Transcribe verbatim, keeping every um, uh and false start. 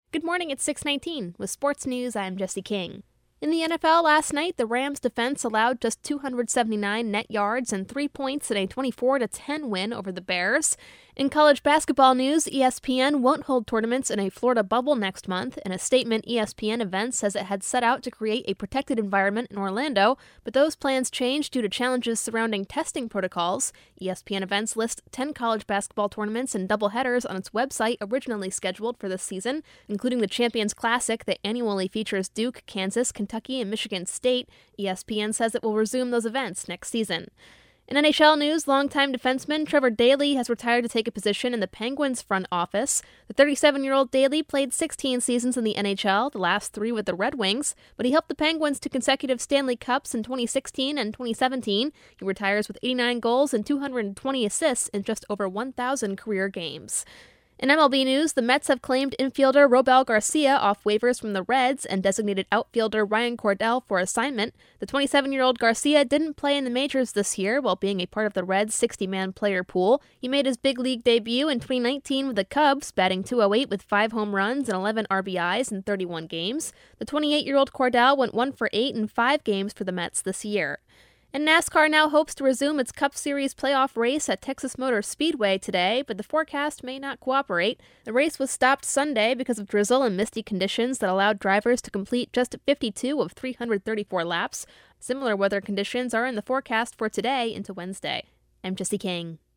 Good morning, it's six nineteen. With sports news, I'm Jesse King. In the N F L last night, the Rams defense allowed just two hundred seventy-nine net yards and three points in a twenty-four to ten win over the Bears. In college basketball news, E S P N won't hold tournaments in a Florida bubble next month. In a statement, E S P N Events says it had set out to create a protected environment in Orlando, but those plans changed due to challenges surrounding testing protocols. E S P N Events lists ten college basketball tournaments and doubleheaders on its website originally scheduled for this season, including the Champions Classic that annually features Duke, Kansas, Kentucky, and Michigan State. E S P N says it will resume those events next season. In N H L news, longtime defenseman Trevor Daley has retired to take a position in the Penguins front office. The thirty-seven-year-old Daley played sixteen seasons in the N H L, the last three with the Red Wings, but he helped the Penguins to consecutive Stanley Cups in twenty sixteen and twenty seventeen. He retires with eighty-nine goals and two hundred twenty assists in just over one thousand career games. In M L B news, the Mets have claimed infielder Robel Garcia off waivers from the Reds and designated outfielder Ryan Cordell for assignment. The twenty-seven-year-old Garcia didn't play in the majors this year while being a part of the Reds' sixty-man player pool. He made his big league debut in twenty nineteen with the Cubs, batting two oh eight with five home runs and eleven R B Is in thirty-one games. The twenty-eight-year-old Cordell went one for eight in five games for the Mets this year. And NASCAR now hopes to resume its Cup Series playoff race at Texas Motor Speedway today, but the forecast may not cooperate. The race was stopped Sunday because of drizzle and misty conditions that allowed drivers to complete just fifty-two of three hundred thirty-four laps. Similar weather conditions are in the forecast for today into Wednesday. I'm Jesse King.